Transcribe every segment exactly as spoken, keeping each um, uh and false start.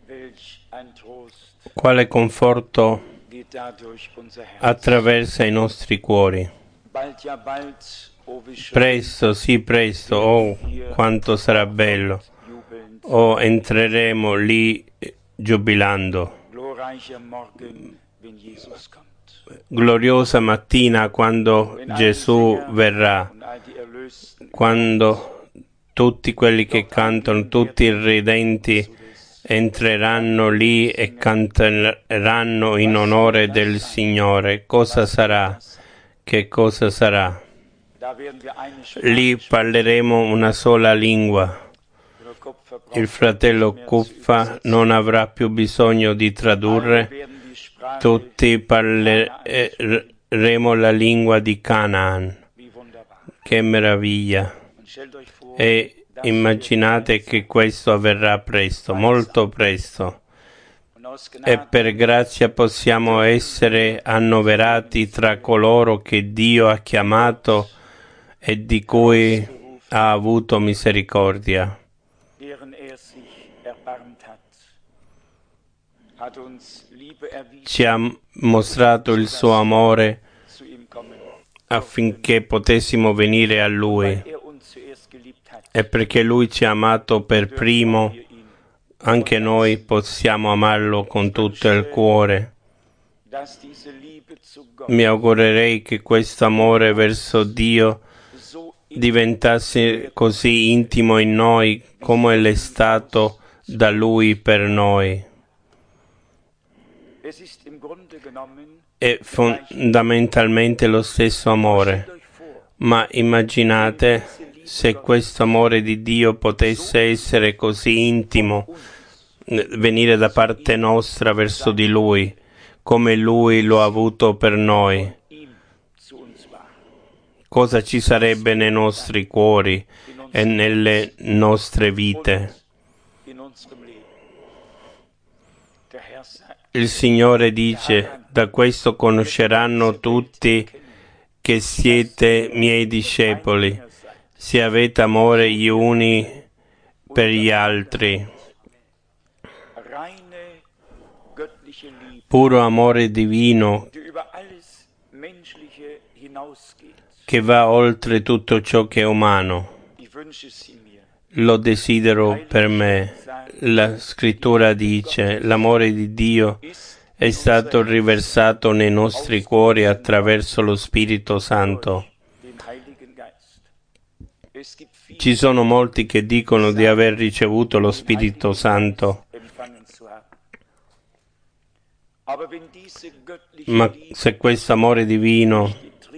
Quale conforto attraversa i nostri cuori. Presto, sì, presto, oh, quanto sarà bello. Oh, entreremo lì giubilando. Gloriosa mattina quando Gesù verrà, quando tutti quelli che cantano, tutti i redenti entreranno lì e canteranno in onore del Signore. Cosa sarà? Che cosa sarà? Lì parleremo una sola lingua. Il fratello Cuffa non avrà più bisogno di tradurre. Tutti parleremo la lingua di Canaan. Che meraviglia! E immaginate che questo avverrà presto, molto presto. E per grazia possiamo essere annoverati tra coloro che Dio ha chiamato e di cui ha avuto misericordia. Ci ha mostrato il suo amore affinché potessimo venire a Lui, e perché Lui ci ha amato per primo, anche noi possiamo amarlo con tutto il cuore. Mi augurerei che questo amore verso Dio diventasse così intimo in noi come l'è stato da Lui per noi. È fondamentalmente lo stesso amore, ma immaginate se questo amore di Dio potesse essere così intimo, venire da parte nostra verso di Lui, come Lui lo ha avuto per noi. Cosa ci sarebbe nei nostri cuori e nelle nostre vite? Il Signore dice: da questo conosceranno tutti che siete miei discepoli, se avete amore gli uni per gli altri. Puro amore divino che va oltre tutto ciò che è umano. Lo desidero per me. La Scrittura dice: l'amore di Dio è stato riversato nei nostri cuori attraverso lo Spirito Santo. Ci sono molti che dicono di aver ricevuto lo Spirito Santo, ma se questo amore divino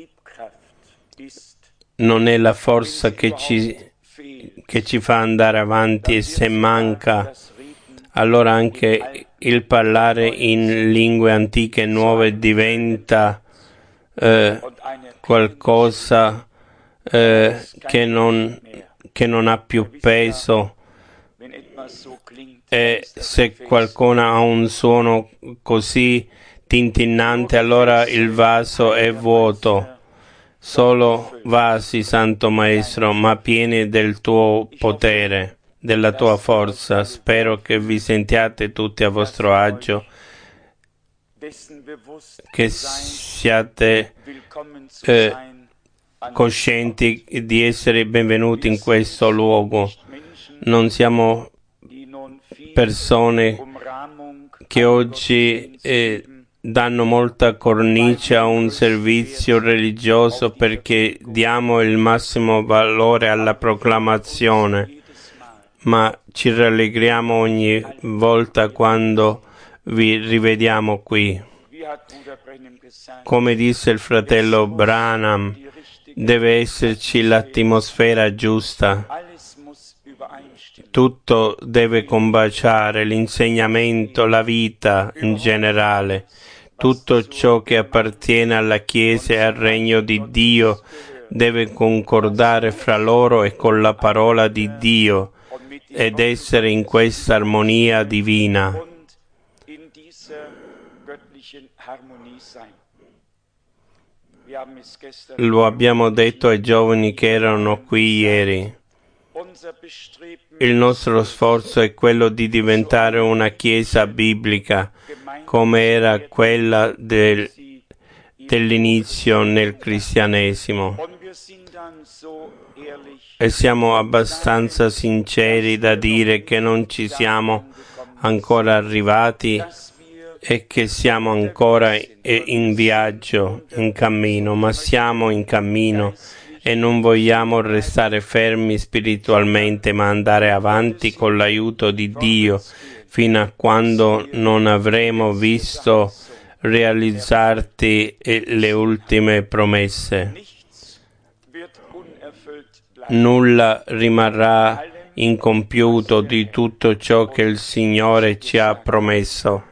non è la forza che ci, che ci fa andare avanti, e se manca, allora anche il parlare in lingue antiche e nuove diventa eh, qualcosa eh, che, non, che non ha più peso. E se qualcuno ha un suono così tintinnante, allora il vaso è vuoto. Solo vasi, Santo Maestro, ma pieni del tuo potere, della tua forza. Spero che vi sentiate tutti a vostro agio, che siate eh, coscienti di essere benvenuti in questo luogo. Non siamo persone che oggi eh, danno molta cornice a un servizio religioso perché diamo il massimo valore alla proclamazione, ma ci rallegriamo ogni volta quando vi rivediamo qui. Come disse il fratello Branham, deve esserci l'atmosfera giusta. Tutto deve combaciare, l'insegnamento, la vita in generale. Tutto ciò che appartiene alla Chiesa e al Regno di Dio deve concordare fra loro e con la parola di Dio ed essere in questa armonia divina. Lo abbiamo detto ai giovani che erano qui ieri. Il nostro sforzo è quello di diventare una Chiesa biblica, come era quella del, dell'inizio nel cristianesimo. E siamo abbastanza sinceri da dire che non ci siamo ancora arrivati e che siamo ancora in viaggio, in cammino, ma siamo in cammino e non vogliamo restare fermi spiritualmente, ma andare avanti con l'aiuto di Dio fino a quando non avremo visto realizzarti le ultime promesse. Nulla rimarrà incompiuto di tutto ciò che il Signore ci ha promesso.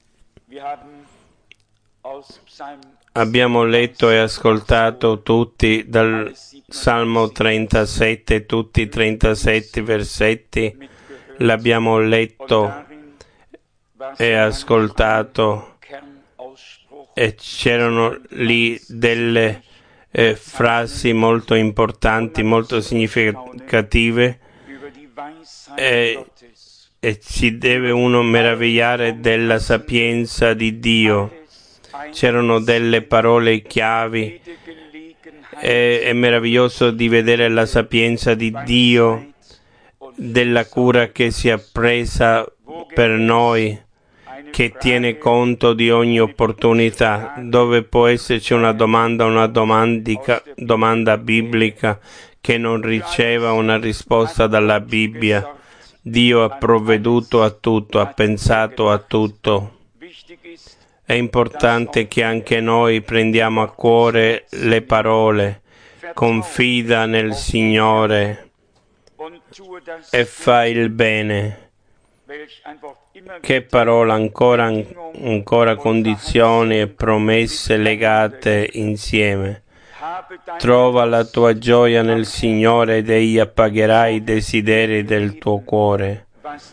Abbiamo letto e ascoltato tutti dal Salmo trentasette, tutti i trentasette versetti, l'abbiamo letto e ascoltato e c'erano lì delle eh, frasi molto importanti, molto significative e, e ci deve uno meravigliare della sapienza di Dio. C'erano delle parole chiavi, è, è meraviglioso di vedere la sapienza di Dio, della cura che si è presa per noi, che tiene conto di ogni opportunità, dove può esserci una domanda, una domandica, domanda biblica che non riceva una risposta dalla Bibbia. Dio ha provveduto a tutto, ha pensato a tutto. È importante che anche noi prendiamo a cuore le parole, confida nel Signore e fai il bene. Che parola, ancora, ancora condizioni e promesse legate insieme. Trova la tua gioia nel Signore ed Egli appagherà i desideri del tuo cuore.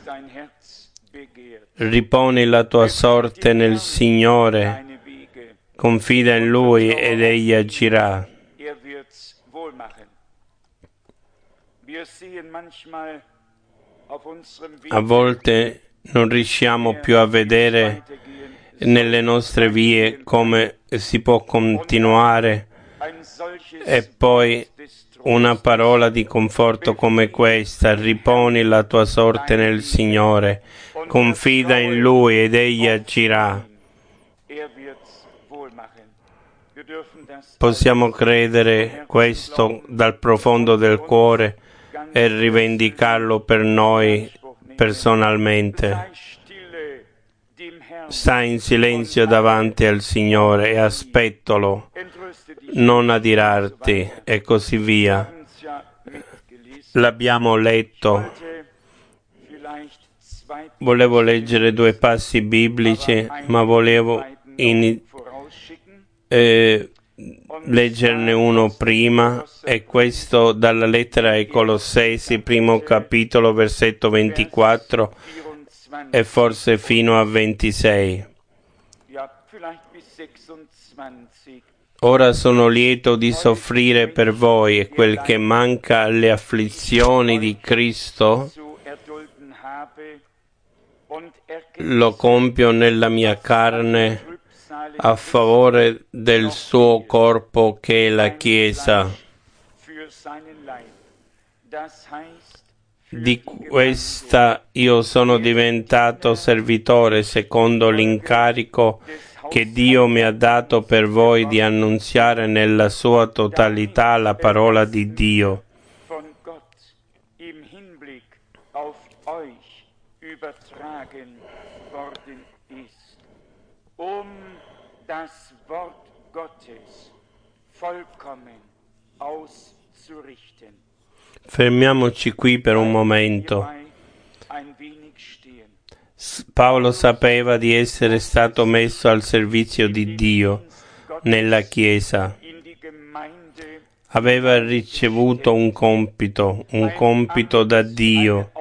Riponi la tua sorte nel Signore, confida in Lui ed Egli agirà. A volte non riusciamo più a vedere nelle nostre vie come si può continuare e poi una parola di conforto come questa: riponi la tua sorte nel Signore, confida in Lui ed Egli agirà. Possiamo credere questo dal profondo del cuore e rivendicarlo per noi personalmente. Stai in silenzio davanti al Signore e aspettalo, non adirarti e così via. L'abbiamo letto. Volevo leggere due passi biblici, ma volevo in, eh, leggerne uno prima, e questo dalla lettera ai Colossesi, primo capitolo, versetto ventiquattro e forse fino a ventisei. Ora sono lieto di soffrire per voi, e quel che manca alle afflizioni di Cristo lo compio nella mia carne a favore del suo corpo che è la Chiesa. Di questa io sono diventato servitore secondo l'incarico che Dio mi ha dato per voi di annunziare nella sua totalità la parola di Dio. Das Wort Gottes vollkommen auszurichten. Fermiamoci qui per un momento. Paolo sapeva di essere stato messo al servizio di Dio nella Chiesa. Aveva ricevuto un compito, un compito da Dio.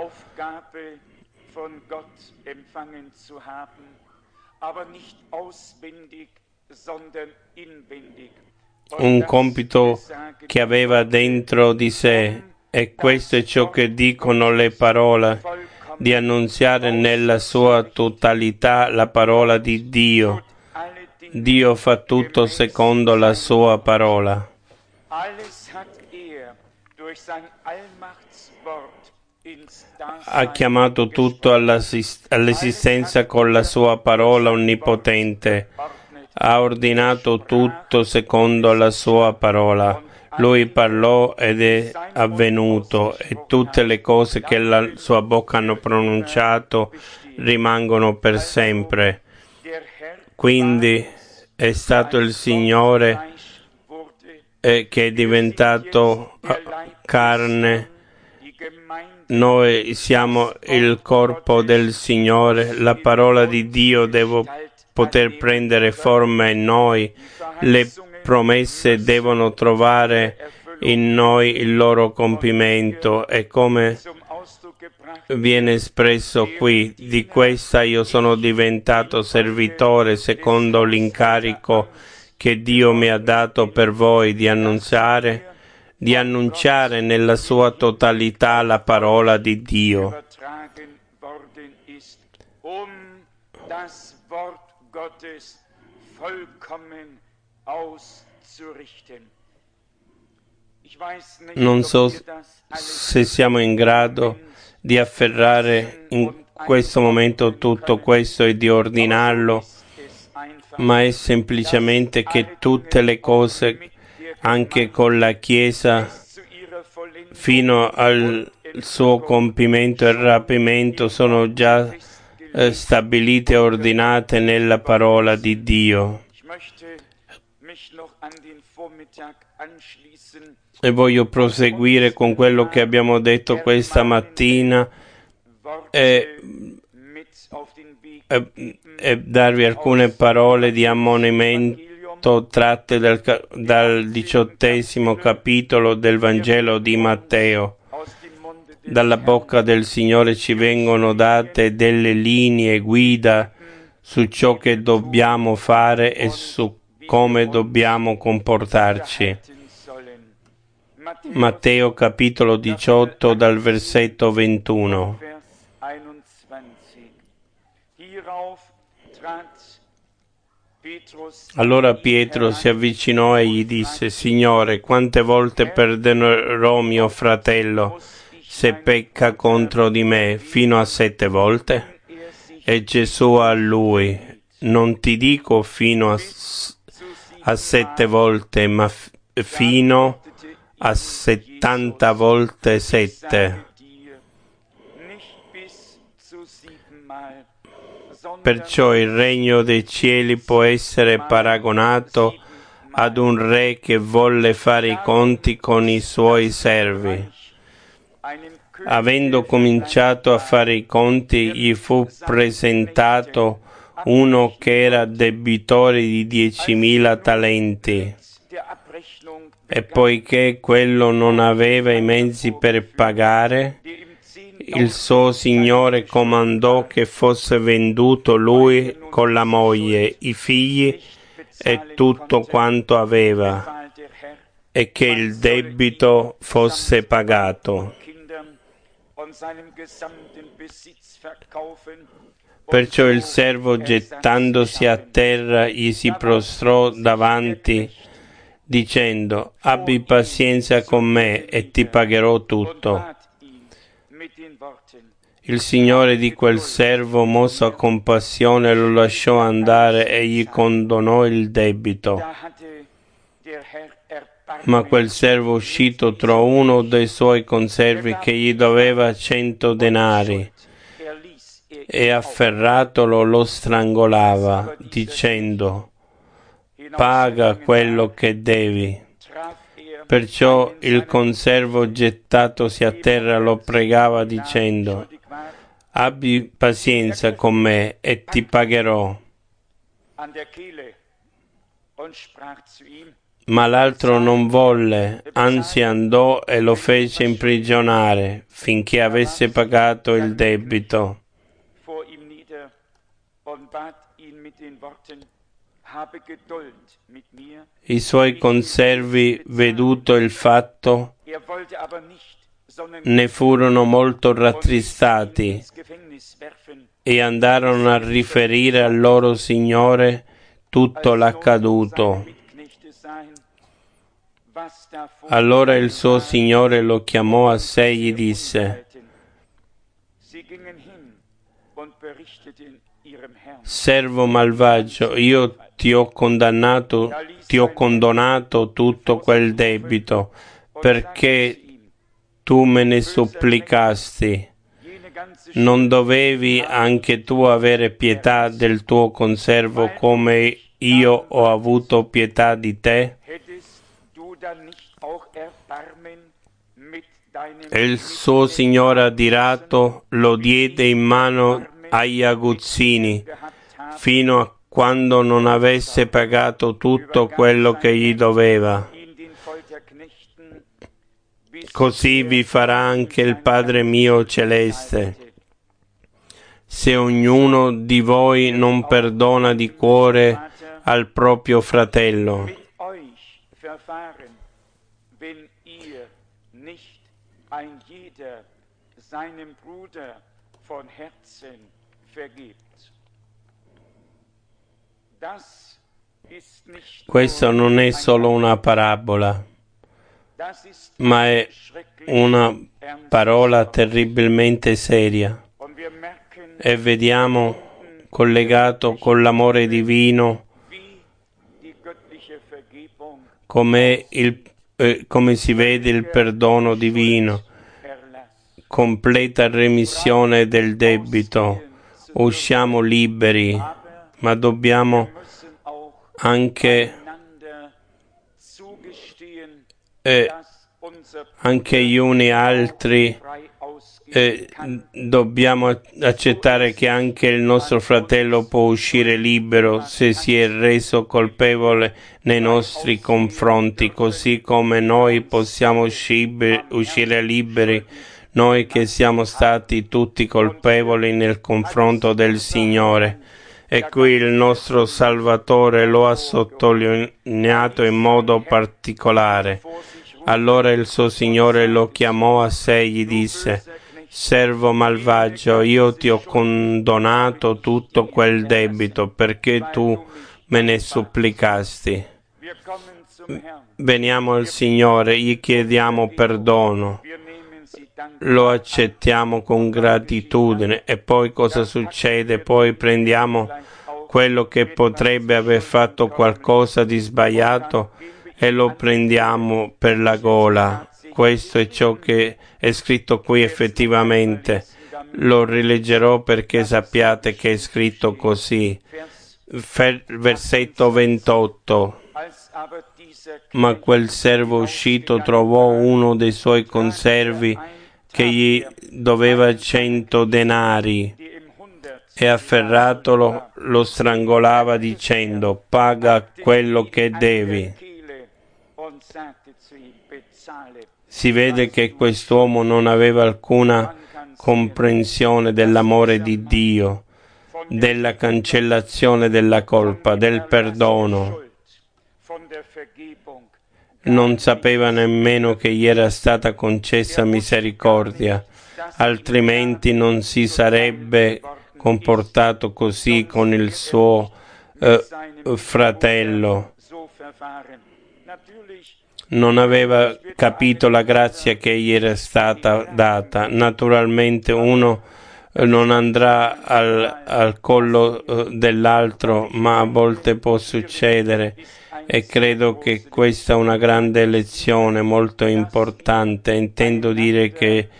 Un compito che aveva dentro di sé E questo è ciò che dicono le parole, di annunziare nella sua totalità la parola di Dio. Dio fa tutto secondo la sua parola. Ha chiamato tutto all'esistenza con la sua parola onnipotente. Ha ordinato tutto secondo la sua parola. Lui parlò ed è avvenuto, e tutte le cose che la sua bocca hanno pronunciato rimangono per sempre. Quindi è stato il Signore eh, che è diventato carne. Noi siamo il corpo del Signore. La parola di Dio deve poter prendere forma in noi. Le promesse devono trovare in noi il loro compimento, e come viene espresso qui, di questa io sono diventato servitore secondo l'incarico che Dio mi ha dato per voi di annunciare, di annunciare nella sua totalità la parola di Dio. Non so se siamo in grado di afferrare in questo momento tutto questo e di ordinarlo, ma è semplicemente che tutte le cose, anche con la Chiesa, fino al suo compimento e rapimento, sono già eh, stabilite e ordinate nella parola di Dio. E voglio proseguire con quello che abbiamo detto questa mattina e, e, e darvi alcune parole di ammonimento tratte dal, dal diciottesimo capitolo del Vangelo di Matteo. Dalla bocca del Signore ci vengono date delle linee guida su ciò che dobbiamo fare e su come dobbiamo comportarci. Matteo capitolo diciotto dal versetto ventuno. Allora Pietro si avvicinò e gli disse: Signore, quante volte perdonerò mio fratello se pecca contro di me? Fino a sette volte? E Gesù a lui: non ti dico fino a, a sette volte, ma f- fino a settanta volte sette. Perciò il regno dei cieli può essere paragonato ad un re che volle fare i conti con i suoi servi. Avendo cominciato a fare i conti, gli fu presentato uno che era debitore di diecimila talenti. E poiché quello non aveva i mezzi per pagare, il suo signore comandò che fosse venduto lui con la moglie, i figli e tutto quanto aveva, e che il debito fosse pagato. Perciò il servo, gettandosi a terra, gli si prostrò davanti, dicendo: abbi pazienza con me e ti pagherò tutto. Il signore di quel servo, mosso a compassione, lo lasciò andare e gli condonò il debito. Ma quel servo uscito trovò uno dei suoi conservi che gli doveva cento denari, e afferratolo lo strangolava, dicendo: paga quello che devi. Perciò il conservo, gettatosi a terra, lo pregava dicendo: abbi pazienza con me e ti pagherò. Ma l'altro non volle, anzi andò e lo fece imprigionare finché avesse pagato il debito. I suoi conservi, veduto il fatto, ne furono molto rattristati e andarono a riferire al loro Signore tutto l'accaduto. Allora il suo Signore lo chiamò a sé e gli disse: servo malvagio, io ti ho condannato, ti ho condonato tutto quel debito, perché tu me ne supplicasti. Non dovevi anche tu avere pietà del tuo conservo come io ho avuto pietà di te? E il suo Signore adirato lo diede in mano agli aguzzini fino a quando non avesse pagato tutto quello che gli doveva. Così vi farà anche il Padre mio celeste, se ognuno di voi non perdona di cuore al proprio fratello. Questo non è solo una parabola, ma è una parola terribilmente seria, e vediamo collegato con l'amore divino come, il, eh, come si vede il perdono divino, completa remissione del debito, usciamo liberi, ma dobbiamo anche eh, anche gli uni altri eh, dobbiamo accettare che anche il nostro fratello può uscire libero se si è reso colpevole nei nostri confronti, così come noi possiamo uscire, uscire liberi, noi che siamo stati tutti colpevoli nel confronto del Signore. E qui il nostro Salvatore lo ha sottolineato in modo particolare. Allora il suo Signore lo chiamò a sé e gli disse: servo malvagio, io ti ho condonato tutto quel debito perché tu me ne supplicasti. Veniamo al Signore, gli chiediamo perdono, lo accettiamo con gratitudine, e poi cosa succede? Poi prendiamo quello che potrebbe aver fatto qualcosa di sbagliato e lo prendiamo per la gola. Questo è ciò che è scritto qui effettivamente. Lo rileggerò perché sappiate che è scritto così. Versetto ventotto. Ma quel servo uscito trovò uno dei suoi conservi che gli doveva cento denari, e afferratolo lo strangolava dicendo: paga quello che devi. Si vede che quest'uomo non aveva alcuna comprensione dell'amore di Dio, della cancellazione della colpa, del perdono. Non sapeva nemmeno che gli era stata concessa misericordia, altrimenti non si sarebbe comportato così con il suo eh, fratello. Non aveva capito la grazia che gli era stata data. Naturalmente uno non andrà al, al collo eh, dell'altro, ma a volte può succedere, e credo che questa è una grande lezione molto importante. Intendo dire che,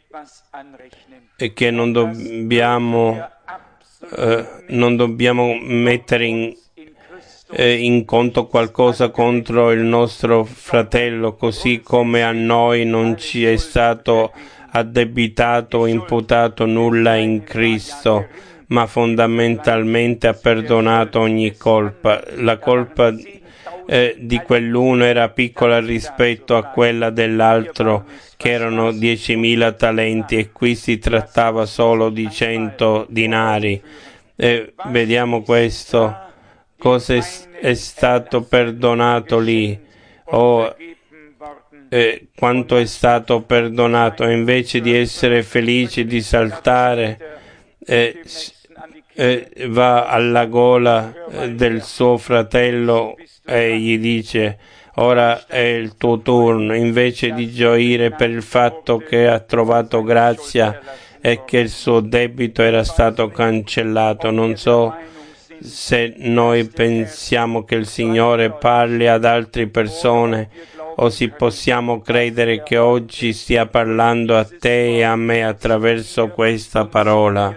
che non dobbiamo eh, non dobbiamo mettere in in conto qualcosa contro il nostro fratello, così come a noi non ci è stato addebitato o imputato nulla in Cristo, ma fondamentalmente ha perdonato ogni colpa. La colpa eh, di quell'uno era piccola rispetto a quella dell'altro, che erano diecimila talenti, e qui si trattava solo di cento dinari. Eh, vediamo questo. Cosa è stato perdonato lì? Oh, eh, quanto è stato perdonato, e invece di essere felice, di saltare, eh, eh, va alla gola eh, del suo fratello e gli dice: ora è il tuo turno, invece di gioire per il fatto che ha trovato grazia e che il suo debito era stato cancellato. Non so se noi pensiamo che il Signore parli ad altre persone o se possiamo credere che oggi stia parlando a te e a me attraverso questa parola.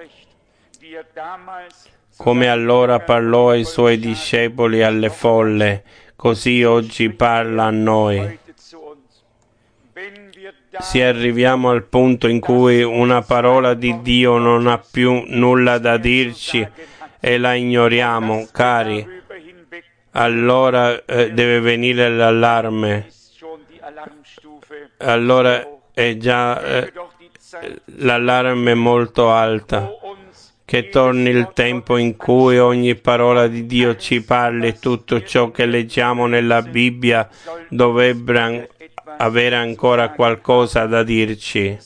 Come allora parlò ai suoi discepoli e alle folle, così oggi parla a noi. Se arriviamo al punto in cui una parola di Dio non ha più nulla da dirci e la ignoriamo, cari, allora eh, deve venire l'allarme. Allora è già eh, l'allarme molto alta. Che torni il tempo in cui ogni parola di Dio ci parli e tutto ciò che leggiamo nella Bibbia dovrebbe avere ancora qualcosa da dirci.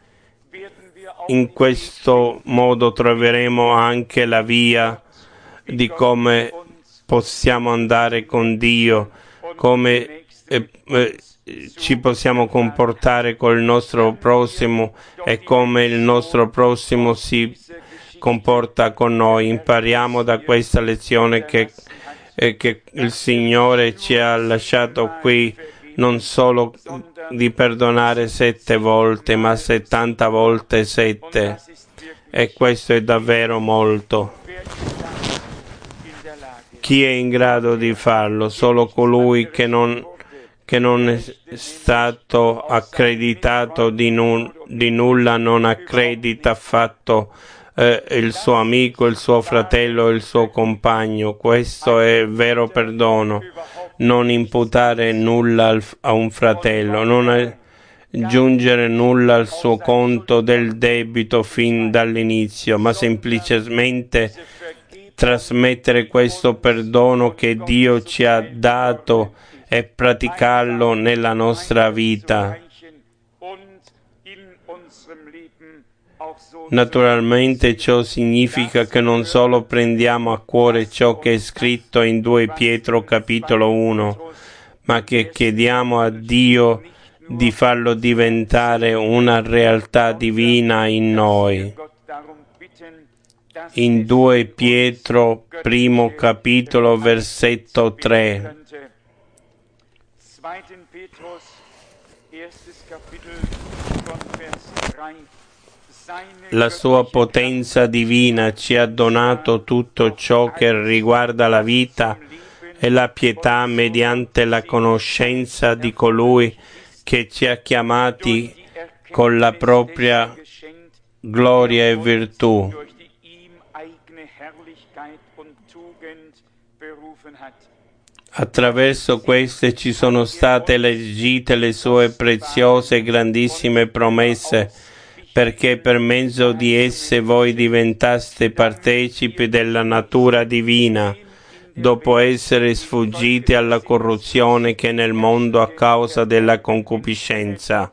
In questo modo troveremo anche la via di come possiamo andare con Dio, come eh, eh, ci possiamo comportare col nostro prossimo e come il nostro prossimo si comporta con noi. Impariamo da questa lezione che, eh, che il Signore ci ha lasciato qui non solo di perdonare sette volte, ma settanta volte sette, e questo è davvero molto. Chi è in grado di farlo? Solo colui che non, che non è stato accreditato di, nu- di nulla, non accredita affatto Eh, il suo amico, il suo fratello, il suo compagno. Questo è vero perdono. Non imputare nulla al, a un fratello, non aggiungere nulla al suo conto del debito fin dall'inizio, ma semplicemente trasmettere questo perdono che Dio ci ha dato e praticarlo nella nostra vita. Naturalmente ciò significa che non solo prendiamo a cuore ciò che è scritto in due Pietro capitolo uno, ma che chiediamo a Dio di farlo diventare una realtà divina in noi. In due Pietro primo capitolo versetto tre. La sua potenza divina ci ha donato tutto ciò che riguarda la vita e la pietà mediante la conoscenza di colui che ci ha chiamati con la propria gloria e virtù. Attraverso queste ci sono state leggite le sue preziose e grandissime promesse, perché per mezzo di esse voi diventaste partecipi della natura divina, dopo essere sfuggiti alla corruzione che è nel mondo a causa della concupiscenza.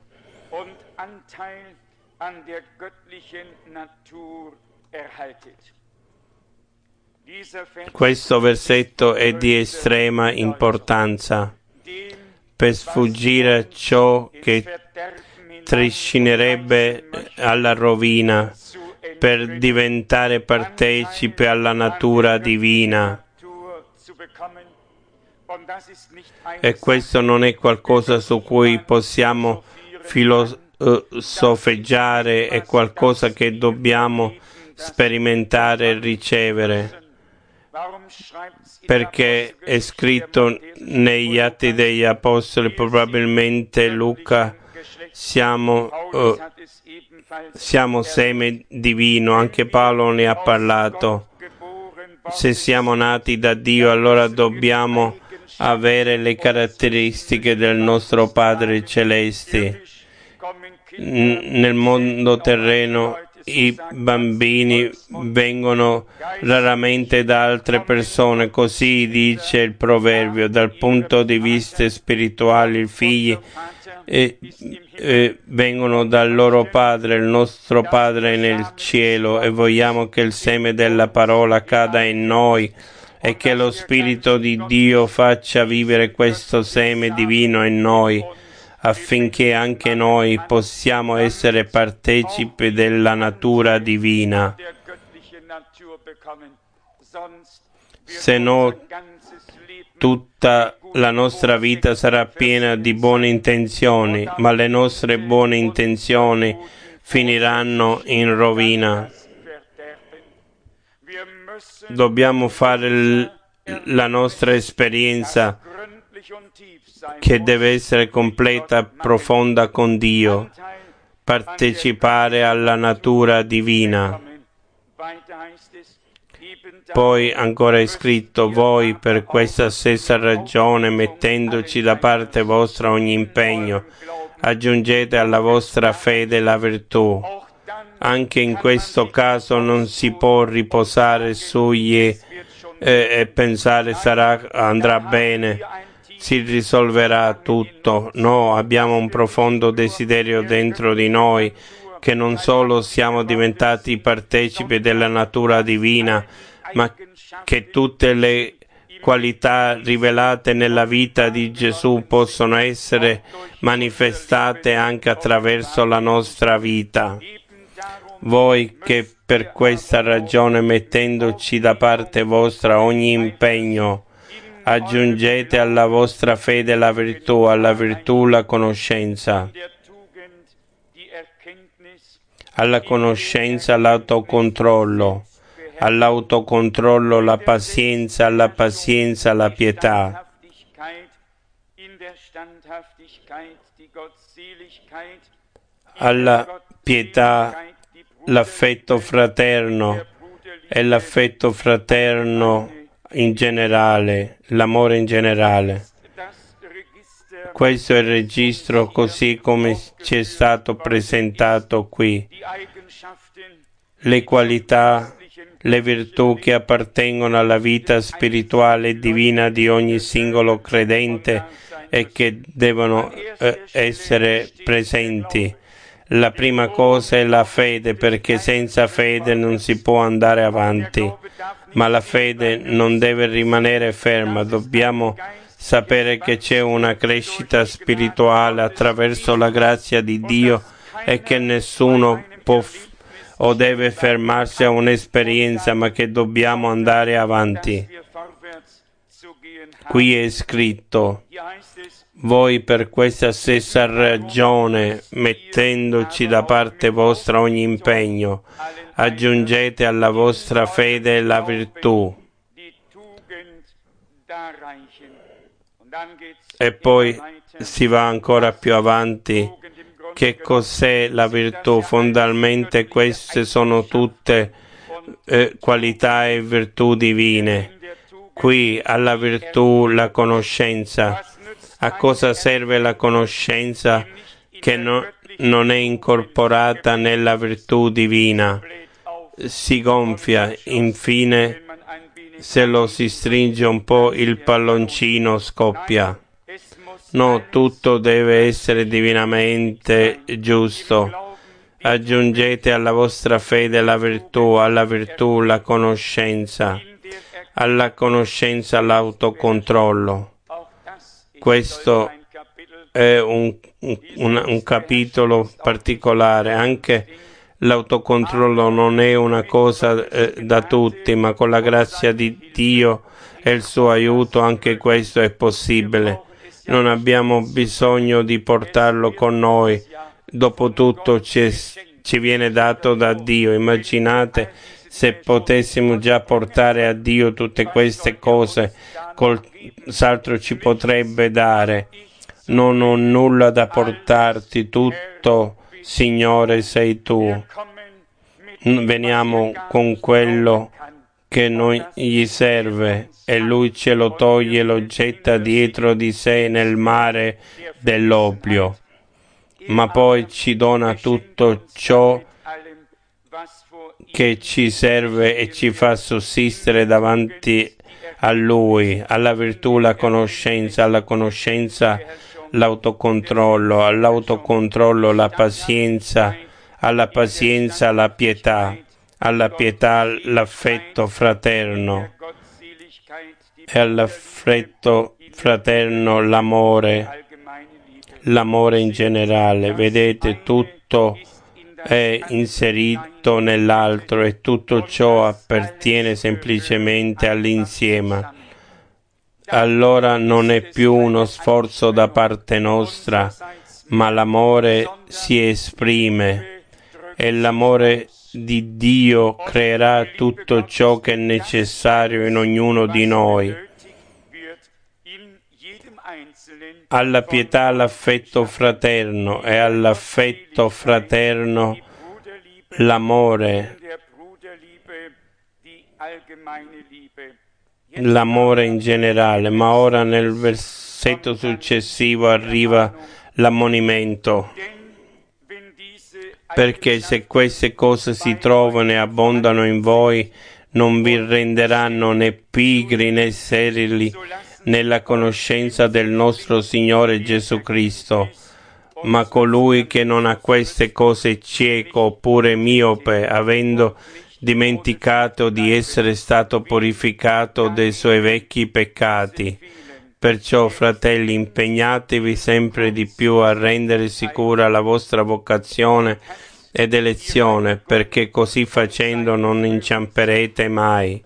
Questo versetto è di estrema importanza per sfuggire a ciò che trascinerebbe alla rovina, per diventare partecipe alla natura divina. E questo non è qualcosa su cui possiamo filosofeggiare, è qualcosa che dobbiamo sperimentare e ricevere, perché è scritto negli Atti degli Apostoli, probabilmente Luca, siamo, uh, siamo seme divino, anche Paolo ne ha parlato. Se siamo nati da Dio, allora dobbiamo avere le caratteristiche del nostro Padre Celeste. N- nel mondo terreno i bambini vengono raramente da altre persone, così dice il proverbio. Dal punto di vista spirituale, i figli eh, eh, vengono dal loro Padre, il nostro Padre nel cielo, e vogliamo che il seme della parola cada in noi e che lo Spirito di Dio faccia vivere questo seme divino in noi, affinché anche noi possiamo essere partecipi della natura divina. Se no, tutta la nostra vita sarà piena di buone intenzioni, ma le nostre buone intenzioni finiranno in rovina. Dobbiamo fare l- la nostra esperienza, che deve essere completa, profonda con Dio, partecipare alla natura divina. Poi ancora è scritto: voi per questa stessa ragione, mettendoci da parte vostra ogni impegno, aggiungete alla vostra fede la virtù. Anche in questo caso non si può riposare sugli eh, e pensare sarà andrà bene, si risolverà tutto. No, abbiamo un profondo desiderio dentro di noi, che non solo siamo diventati partecipi della natura divina, ma che tutte le qualità rivelate nella vita di Gesù possono essere manifestate anche attraverso la nostra vita. Voi che per questa ragione, mettendoci da parte vostra ogni impegno, aggiungete alla vostra fede la virtù, alla virtù la conoscenza, alla conoscenza l'autocontrollo, all'autocontrollo la pazienza, alla pazienza la pietà, alla pietà l'affetto fraterno e l'affetto fraterno in generale, l'amore in generale. Questo è il registro così come ci è stato presentato qui. Le qualità, le virtù che appartengono alla vita spirituale e divina di ogni singolo credente e che devono eh, essere presenti. La prima cosa è la fede, perché senza fede non si può andare avanti, ma la fede non deve rimanere ferma. Dobbiamo sapere che c'è una crescita spirituale attraverso la grazia di Dio e che nessuno può f- o deve fermarsi a un'esperienza, ma che dobbiamo andare avanti. Qui è scritto: voi per questa stessa ragione, mettendoci da parte vostra ogni impegno, aggiungete alla vostra fede la virtù. E poi si va ancora più avanti. Che cos'è la virtù? Fondamentalmente queste sono tutte eh, qualità e virtù divine. Qui alla virtù la conoscenza. A cosa serve la conoscenza che no, non è incorporata nella virtù divina? Si gonfia, infine, se lo si stringe un po' il palloncino scoppia. No, tutto deve essere divinamente giusto. Aggiungete alla vostra fede la virtù, alla virtù la conoscenza, alla conoscenza l'autocontrollo. Questo è un, un, un capitolo particolare. Anche l'autocontrollo non è una cosa eh, da tutti, ma con la grazia di Dio e il suo aiuto anche questo è possibile. Non abbiamo bisogno di portarlo con noi. Dopotutto ci, ci viene dato da Dio. Immaginate se potessimo già portare a Dio tutte queste cose, cos'altro ci potrebbe dare? Non ho nulla da portarti, tutto, Signore, sei tu. Veniamo con quello che non gli serve e Lui ce lo toglie e lo getta dietro di sé nel mare dell'oblio. Ma poi ci dona tutto ciò che ci serve e ci fa sussistere davanti a Lui, alla virtù la conoscenza, alla conoscenza l'autocontrollo, all'autocontrollo la pazienza, alla pazienza la pietà, alla pietà l'affetto fraterno e all'affetto fraterno l'amore, l'amore in generale. Vedete, tutto è inserito nell'altro e tutto ciò appartiene semplicemente all'insieme. Allora non è più uno sforzo da parte nostra, ma l'amore si esprime e l'amore di Dio creerà tutto ciò che è necessario in ognuno di noi. Alla pietà l'affetto fraterno e all'affetto fraterno l'amore, l'amore in generale. Ma ora nel versetto successivo arriva l'ammonimento, perché se queste cose si trovano e abbondano in voi, non vi renderanno né pigri né sterili nella conoscenza del nostro Signore Gesù Cristo. Ma colui che non ha queste cose è cieco oppure miope, avendo dimenticato di essere stato purificato dei suoi vecchi peccati. Perciò, fratelli, impegnatevi sempre di più a rendere sicura la vostra vocazione ed elezione, perché così facendo non inciamperete mai.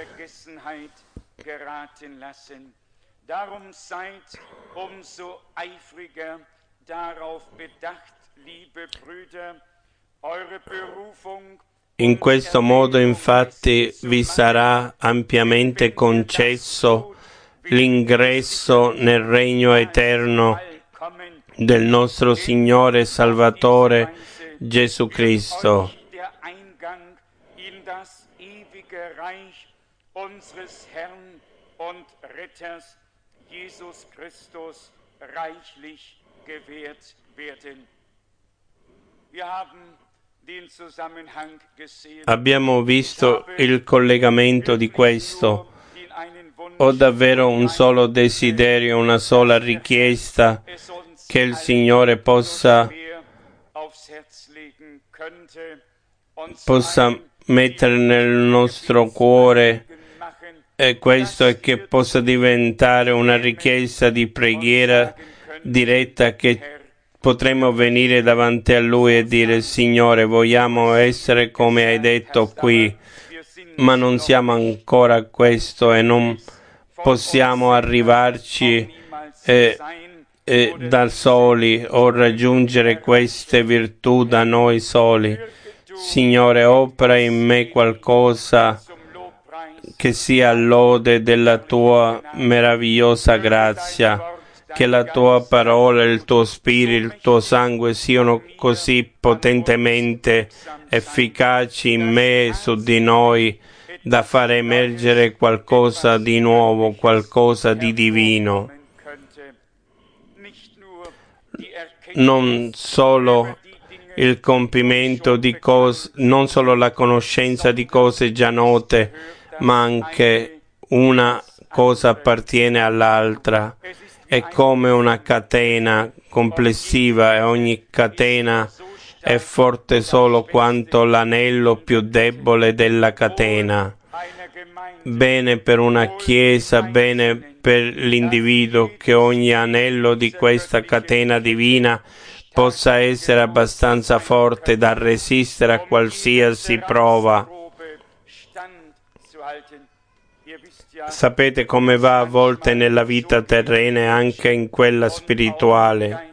Darum seid umso eifriger darauf bedacht, liebe Brüder, eure Berufung. In questo modo, infatti, vi sarà ampiamente concesso l'ingresso nel regno eterno del nostro Signore e Salvatore Gesù Cristo. Jesus Christus reichlich gewährt werden. Wir haben den Zusammenhang gesehen. Abbiamo visto il collegamento di questo. Ho davvero un solo desiderio, una sola richiesta, che il Signore possa, possa mettere nel nostro cuore. E questo è che possa diventare una richiesta di preghiera diretta, che potremo venire davanti a Lui e dire: Signore, vogliamo essere come hai detto qui, ma non siamo ancora questo e non possiamo arrivarci eh, eh, da soli o raggiungere queste virtù da noi soli. Signore, opera in me qualcosa che sia lode della tua meravigliosa grazia, che la tua parola, il tuo spirito, il tuo sangue siano così potentemente efficaci in me e su di noi da far emergere qualcosa di nuovo, qualcosa di divino. Non solo il compimento di cose, non solo la conoscenza di cose già note, ma anche una cosa appartiene all'altra. È come una catena complessiva e ogni catena è forte solo quanto l'anello più debole della catena. Bene per una chiesa, bene per l'individuo, che ogni anello di questa catena divina possa essere abbastanza forte da resistere a qualsiasi prova. Sapete come va a volte nella vita terrena e anche in quella spirituale.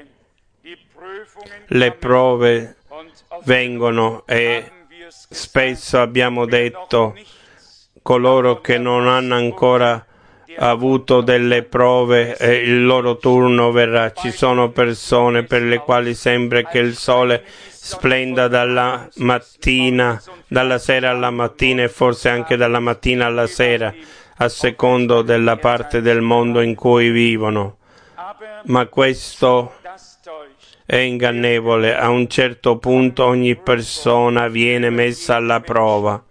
Le prove vengono e spesso abbiamo detto: coloro che non hanno ancora avuto delle prove, eh, il loro turno verrà. Ci sono persone per le quali sembra che il sole splenda dalla mattina, dalla sera alla mattina e forse anche dalla mattina alla sera, a secondo della parte del mondo in cui vivono. Ma questo è ingannevole. A un certo punto ogni persona viene messa alla prova.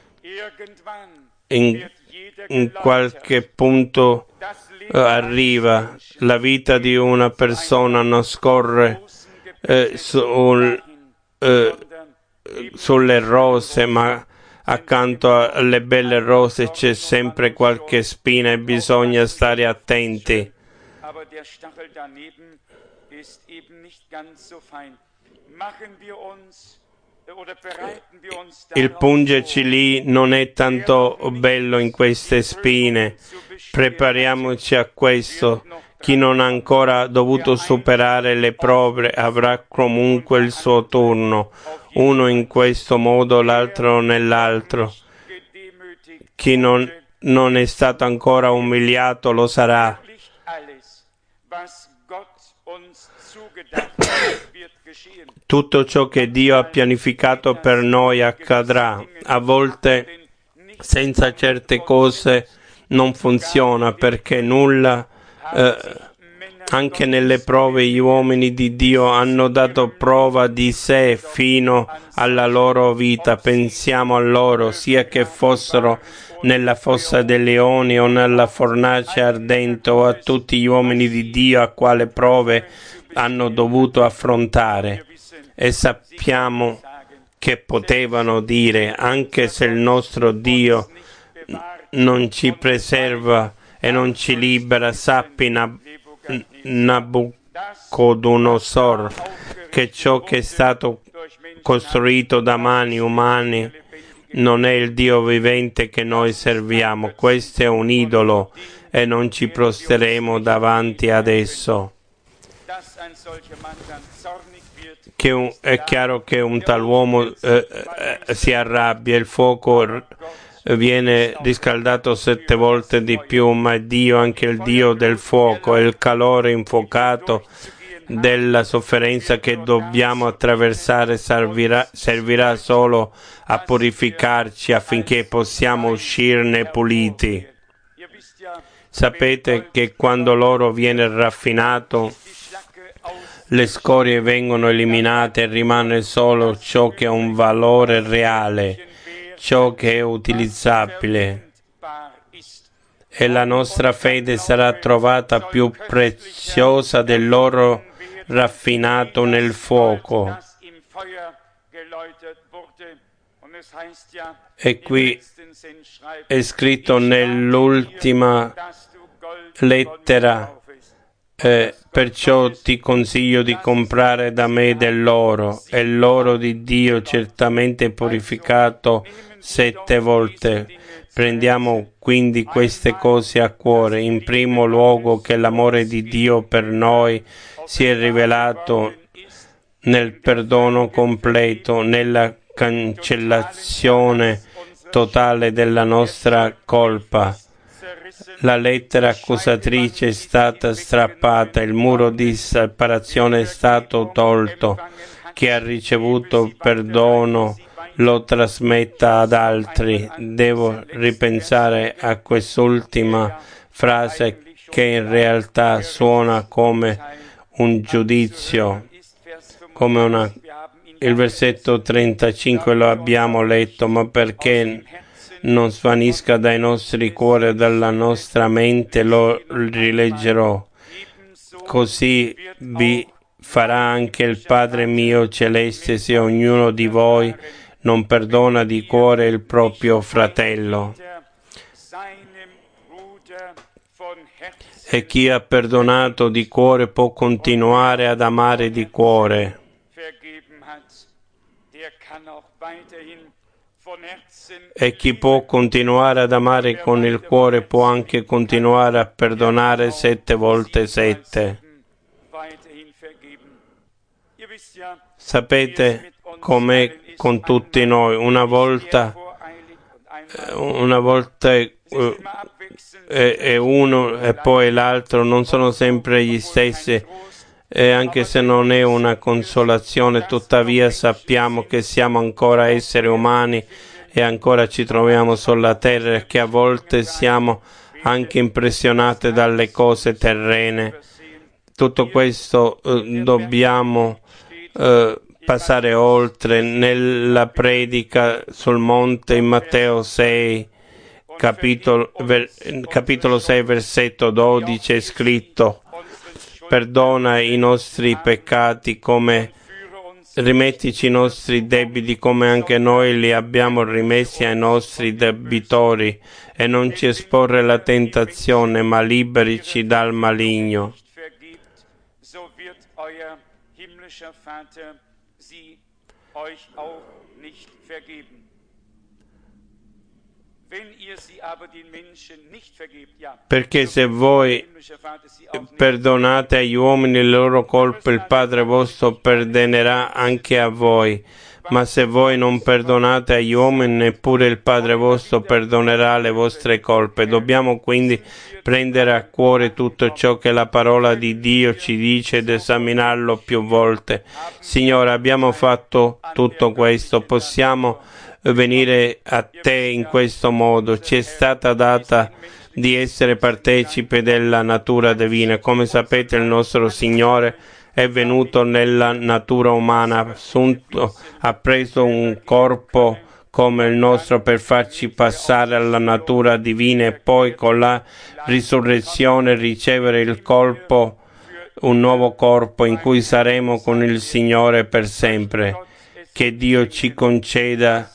In, in qualche punto eh, arriva la vita di una persona, non scorre eh, sul, eh, sulle rose, ma accanto alle belle rose c'è sempre qualche spina e bisogna stare attenti. Il pungerci lì non è tanto bello in queste spine. Prepariamoci a questo. Chi non ha ancora dovuto superare le prove avrà comunque il suo turno, uno in questo modo, l'altro nell'altro. Chi non, non è stato ancora umiliato lo sarà. Tutto ciò che Dio ha pianificato per noi accadrà. A volte senza certe cose non funziona, perché nulla, eh, anche nelle prove gli uomini di Dio hanno dato prova di sé fino alla loro vita. Pensiamo a loro, sia che fossero nella fossa dei leoni o nella fornace ardente, o a tutti gli uomini di Dio a quale prove hanno dovuto affrontare. E sappiamo che potevano dire: anche se il nostro Dio non ci preserva e non ci libera, sappi Nabucodonosor, che ciò che è stato costruito da mani umane non è il Dio vivente che noi serviamo. Questo è un idolo e non ci prosteremo davanti ad esso. Che un, è chiaro che un tal uomo eh, eh, si arrabbia, il fuoco viene riscaldato sette volte di più, ma Dio, anche il Dio del fuoco, e il calore infuocato della sofferenza che dobbiamo attraversare servirà, servirà solo a purificarci affinché possiamo uscirne puliti. Sapete che quando l'oro viene raffinato, le scorie vengono eliminate e rimane solo ciò che ha un valore reale, ciò che è utilizzabile. E la nostra fede sarà trovata più preziosa dell'oro raffinato nel fuoco. E qui è scritto nell'ultima lettera: Eh, perciò ti consiglio di comprare da me dell'oro, e l'oro di Dio certamente purificato sette volte. Prendiamo quindi queste cose a cuore. In primo luogo, che l'amore di Dio per noi si è rivelato nel perdono completo, nella cancellazione totale della nostra colpa. La lettera accusatrice è stata strappata, il muro di separazione è stato tolto. Chi ha ricevuto perdono lo trasmetta ad altri. Devo ripensare a quest'ultima frase, che in realtà suona come un giudizio, come una... Il versetto trentacinque lo abbiamo letto: ma perché non svanisca dai nostri cuori e dalla nostra mente, lo rileggerò. Così vi farà anche il Padre mio celeste, se ognuno di voi non perdona di cuore il proprio fratello. E chi ha perdonato di cuore può continuare ad amare di cuore. E chi può continuare ad amare con il cuore può anche continuare a perdonare sette volte sette. Sapete com'è con tutti noi. Una volta, una volta è, è uno e poi l'altro, non sono sempre gli stessi. E anche se non è una consolazione, tuttavia sappiamo che siamo ancora esseri umani e ancora ci troviamo sulla terra, e che a volte siamo anche impressionati dalle cose terrene. tutto questo eh, dobbiamo eh, passare oltre. Nella predica sul monte in Matteo sei, capitolo, ver, capitolo sei, versetto dodici, è scritto: perdona i nostri peccati come rimettici i nostri debiti come anche noi li abbiamo rimessi ai nostri debitori, e non ci esporre alla tentazione, ma liberici dal maligno. Perché se voi perdonate agli uomini le loro colpe, il Padre vostro perdonerà anche a voi. Ma se voi non perdonate agli uomini, neppure il Padre vostro perdonerà le vostre colpe. Dobbiamo quindi prendere a cuore tutto ciò che la parola di Dio ci dice ed esaminarlo più volte. Signore, abbiamo fatto tutto questo, possiamo venire a te in questo modo. Ci è stata data di essere partecipe della natura divina. Come sapete, il nostro Signore è venuto nella natura umana, assunto, ha preso un corpo come il nostro per farci passare alla natura divina e poi con la risurrezione ricevere il corpo, un nuovo corpo in cui saremo con il Signore per sempre. Che Dio ci conceda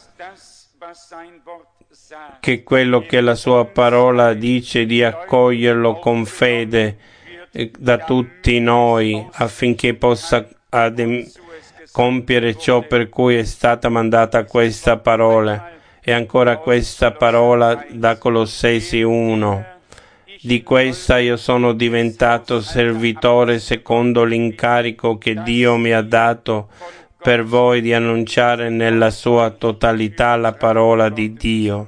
che quello che la sua parola dice di accoglierlo con fede da tutti noi, affinché possa adem- compiere ciò per cui è stata mandata questa parola. E ancora questa parola da Colossesi uno. Di questa io sono diventato servitore secondo l'incarico che Dio mi ha dato per voi di annunciare nella sua totalità la parola di Dio.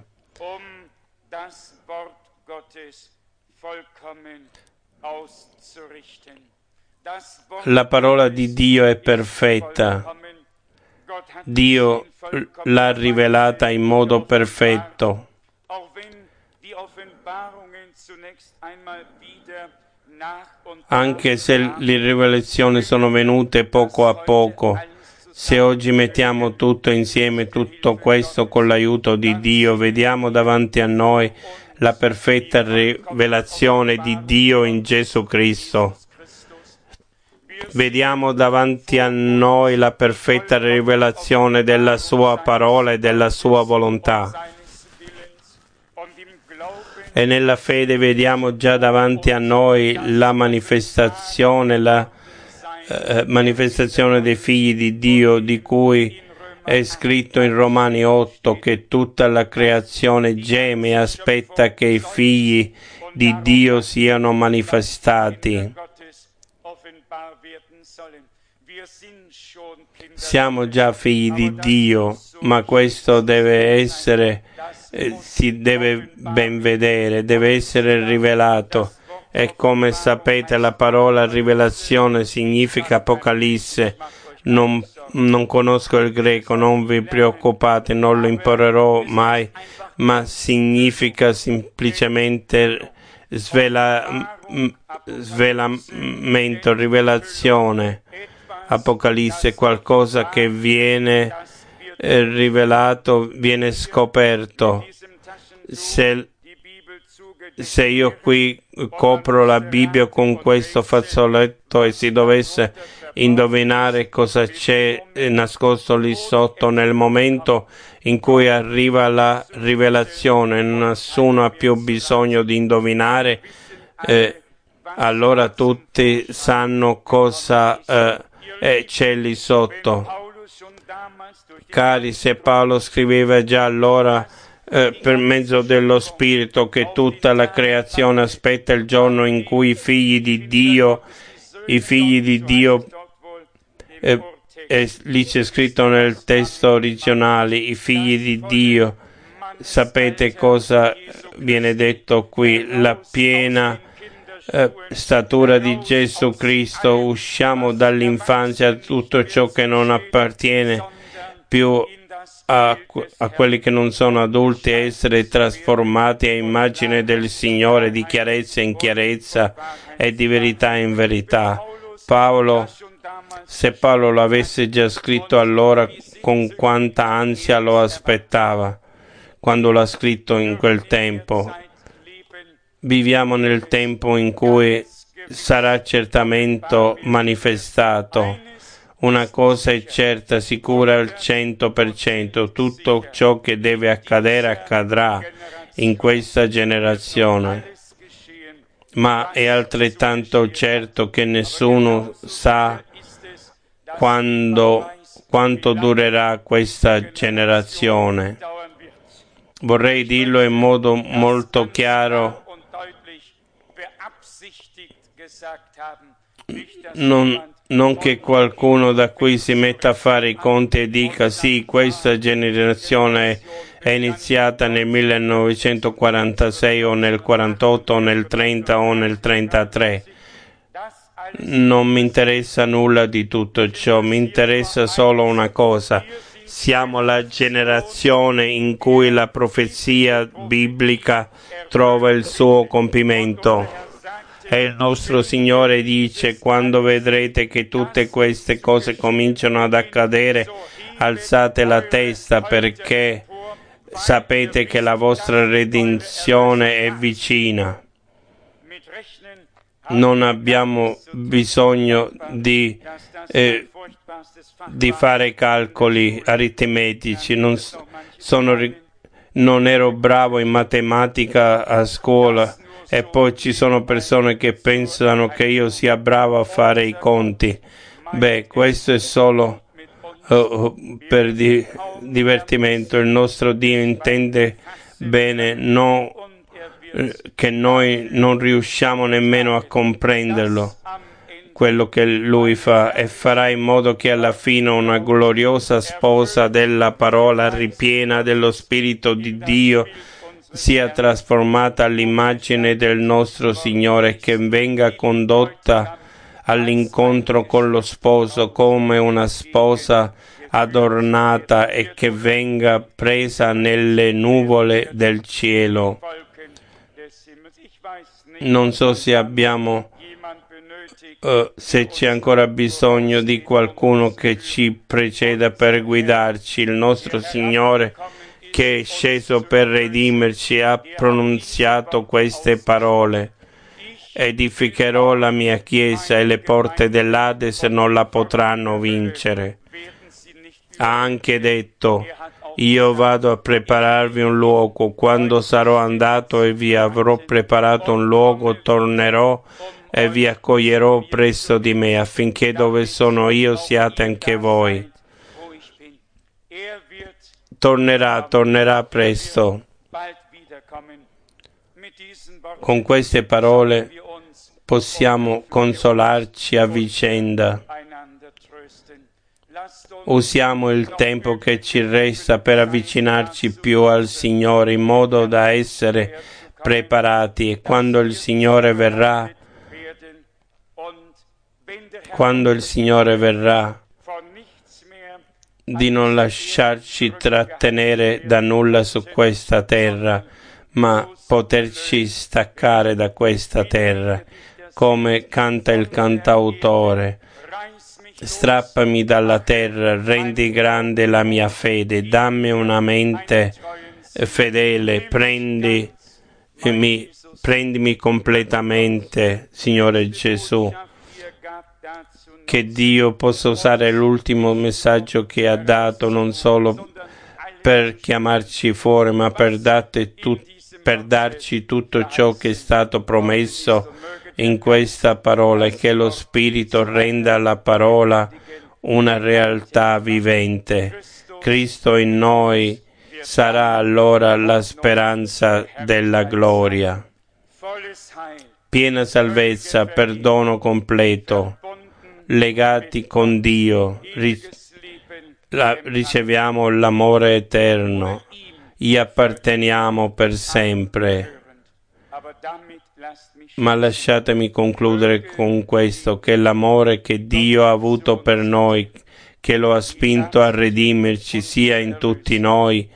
La parola di Dio è perfetta. Dio l'ha rivelata in modo perfetto. Anche se le rivelazioni sono venute poco a poco, se oggi mettiamo tutto insieme, tutto questo con l'aiuto di Dio, vediamo davanti a noi la perfetta rivelazione di Dio in Gesù Cristo. Vediamo davanti a noi la perfetta rivelazione della sua parola e della sua volontà. E nella fede vediamo già davanti a noi la manifestazione, la eh, manifestazione dei figli di Dio, di cui è scritto in Romani otto che tutta la creazione geme e aspetta che i figli di Dio siano manifestati. Siamo già figli di Dio, ma questo deve essere, eh, si deve ben vedere, deve essere rivelato. E come sapete, la parola rivelazione significa Apocalisse. Non, non conosco il greco, non vi preoccupate, non lo imparerò mai, ma significa semplicemente svela, svelamento, rivelazione. Apocalisse è qualcosa che viene eh, rivelato, viene scoperto. Se, se io qui copro la Bibbia con questo fazzoletto e si dovesse indovinare cosa c'è nascosto lì sotto, nel momento in cui arriva la rivelazione, nessuno ha più bisogno di indovinare, eh, allora tutti sanno cosa eh, eh, c'è lì sotto. Cari, se Paolo scriveva già allora eh, per mezzo dello Spirito che tutta la creazione aspetta il giorno in cui i figli di Dio, i figli di Dio, eh, eh, lì c'è scritto nel testo originale, i figli di Dio, sapete cosa viene detto qui? La piena Eh, statura di Gesù Cristo, usciamo dall'infanzia tutto ciò che non appartiene più a, a quelli che non sono adulti essere trasformati a immagine del Signore di chiarezza in chiarezza e di verità in verità. Paolo, se Paolo lo avesse già scritto allora, con quanta ansia lo aspettava quando l'ha scritto in quel tempo. Viviamo nel tempo in cui sarà certamente manifestato. Una cosa è certa, sicura al cento per cento, tutto ciò che deve accadere accadrà in questa generazione. Ma è altrettanto certo che nessuno sa quando, quanto durerà questa generazione. Vorrei dirlo in modo molto chiaro. Non, non che qualcuno da qui si metta a fare i conti e dica sì, questa generazione è iniziata nel millenovecentoquarantasei o nel quarantotto o nel trenta o nel trentatré. Non mi interessa nulla di tutto ciò, mi interessa solo una cosa. Siamo la generazione in cui la profezia biblica trova il suo compimento. E il nostro Signore dice: quando vedrete che tutte queste cose cominciano ad accadere, alzate la testa, perché sapete che la vostra redenzione è vicina. Non abbiamo bisogno di, eh, di fare calcoli aritmetici. Non, sono, non ero bravo in matematica a scuola. E poi ci sono persone che pensano che io sia bravo a fare i conti. Beh, questo è solo uh, per di, divertimento. Il nostro Dio intende bene, no, eh, che noi non riusciamo nemmeno a comprenderlo, quello che Lui fa, e farà in modo che alla fine una gloriosa sposa della parola ripiena dello Spirito di Dio sia trasformata all'immagine del nostro Signore, che venga condotta all'incontro con lo sposo come una sposa adornata e che venga presa nelle nuvole del cielo. Non so se abbiamo, uh, se c'è ancora bisogno di qualcuno che ci preceda per guidarci. Il nostro Signore, che è sceso per redimerci, ha pronunziato queste parole: edificherò la mia chiesa e le porte dell'Ades non la potranno vincere. Ha anche detto: io vado a prepararvi un luogo, quando sarò andato e vi avrò preparato un luogo, tornerò e vi accoglierò presso di me, affinché dove sono io siate anche voi. Tornerà, tornerà presto. Con queste parole possiamo consolarci a vicenda. Usiamo il tempo che ci resta per avvicinarci più al Signore, in modo da essere preparati, e quando il Signore verrà, quando il Signore verrà, di non lasciarci trattenere da nulla su questa terra, ma poterci staccare da questa terra, come canta il cantautore. Strappami dalla terra, rendi grande la mia fede, dammi una mente fedele, prendi, mi, prendimi completamente, Signore Gesù. Che Dio possa usare l'ultimo messaggio che ha dato, non solo per chiamarci fuori, ma per, date tu, per darci tutto ciò che è stato promesso in questa parola, e che lo Spirito renda la parola una realtà vivente. Cristo in noi sarà allora la speranza della gloria. Piena salvezza, perdono completo, legati con Dio, la, riceviamo l'amore eterno, gli apparteniamo per sempre. Ma lasciatemi concludere con questo, che l'amore che Dio ha avuto per noi, che lo ha spinto a redimerci sia in tutti noi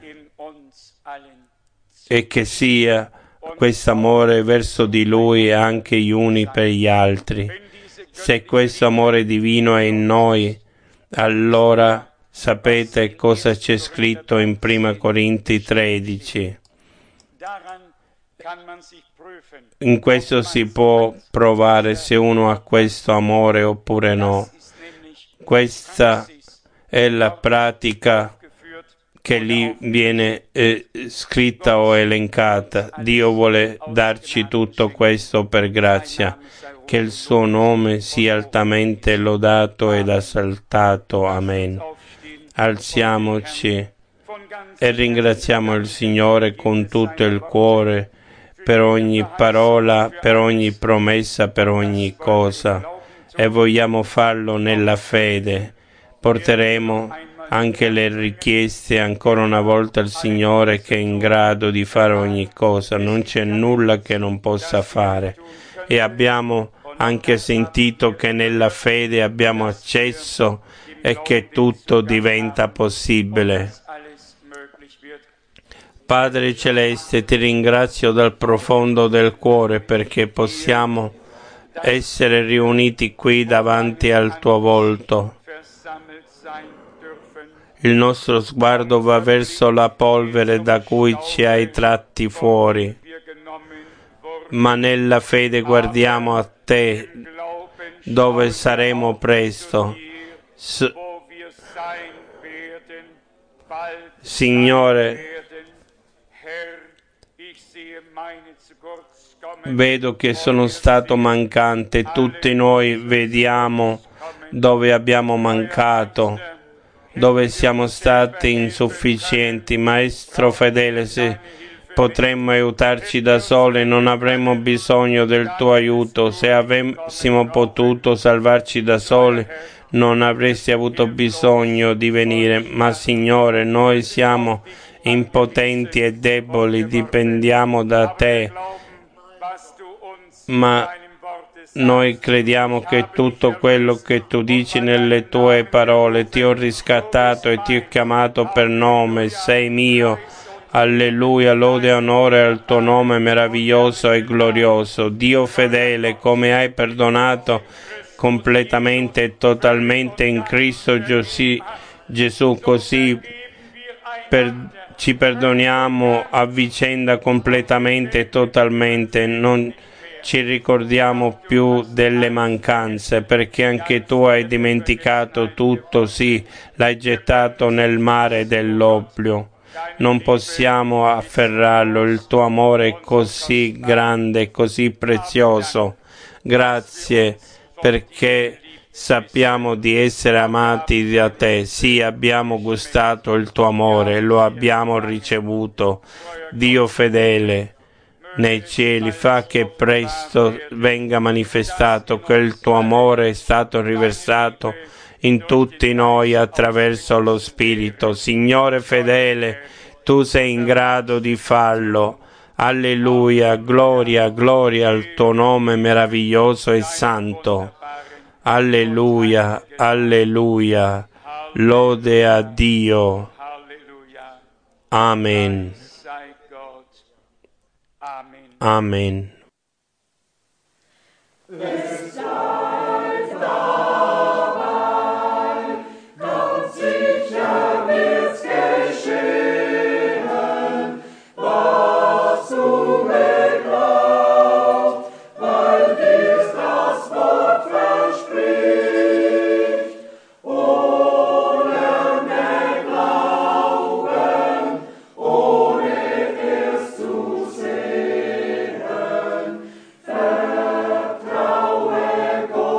e che sia questo amore verso di Lui anche gli uni per gli altri. Se questo amore divino è in noi, allora sapete cosa c'è scritto in Prima Corinzi tredici. In questo si può provare se uno ha questo amore oppure no. Questa è la pratica che lì viene eh, scritta o elencata. Dio vuole darci tutto questo per grazia. Che il suo nome sia altamente lodato ed esaltato. Amen. Alziamoci e ringraziamo il Signore con tutto il cuore per ogni parola, per ogni promessa, per ogni cosa. E vogliamo farlo nella fede. Porteremo anche le richieste ancora una volta al Signore, che è in grado di fare ogni cosa. Non c'è nulla che non possa fare. E abbiamo anche sentito che nella fede abbiamo accesso e che tutto diventa possibile. Padre Celeste, ti ringrazio dal profondo del cuore perché possiamo essere riuniti qui davanti al tuo volto. Il nostro sguardo va verso la polvere da cui ci hai tratti fuori, ma nella fede guardiamo a te, dove saremo presto. S- Signore, vedo che sono stato mancante, tutti noi vediamo dove abbiamo mancato, dove siamo stati insufficienti. Maestro fedele, se potremmo aiutarci da soli non avremmo bisogno del tuo aiuto. Se avessimo potuto salvarci da soli non avresti avuto bisogno di venire. Ma Signore, noi siamo impotenti e deboli, dipendiamo da te, ma noi crediamo che tutto quello che tu dici nelle tue parole: ti ho riscattato e ti ho chiamato per nome, sei mio. Alleluia, lode e onore al tuo nome meraviglioso e glorioso. Dio fedele, come hai perdonato completamente e totalmente in Cristo Gesù, così per, ci perdoniamo a vicenda completamente e totalmente. Non ci ricordiamo più delle mancanze, perché anche tu hai dimenticato tutto, sì, l'hai gettato nel mare dell'oblio. Non possiamo afferrarlo, il tuo amore è così grande, così prezioso. Grazie perché sappiamo di essere amati da te. Sì, abbiamo gustato il tuo amore, lo abbiamo ricevuto. Dio fedele nei cieli, fa che presto venga manifestato che il tuo amore è stato riversato in tutti noi attraverso lo Spirito. Signore fedele, tu sei in grado di farlo. Alleluia, gloria, gloria al tuo nome meraviglioso e santo. Alleluia, alleluia, lode a Dio. Amen. Amen. Vertraue Gott.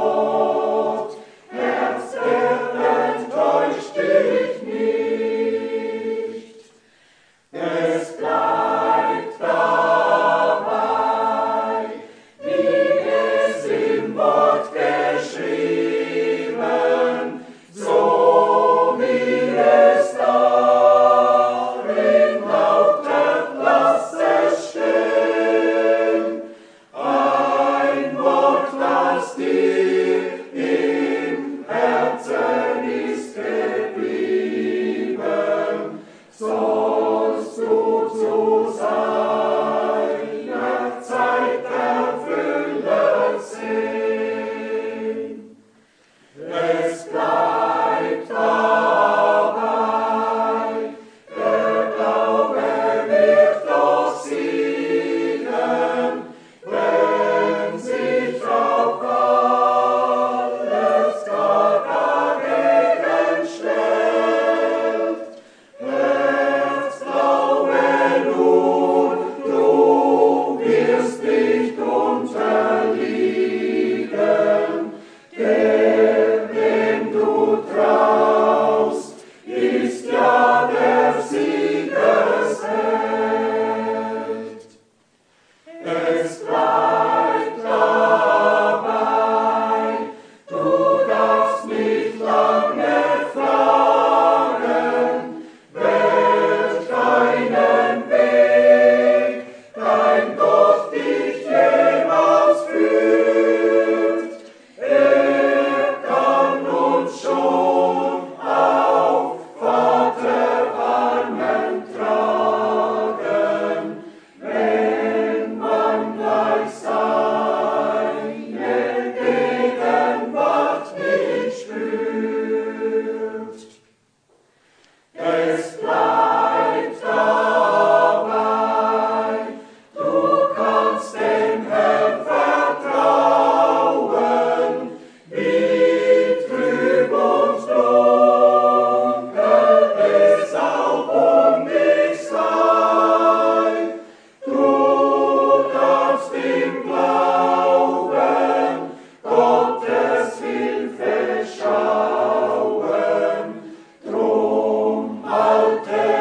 te